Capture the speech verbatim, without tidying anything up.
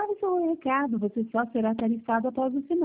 Grave seu recado, você só será tarifado após o final.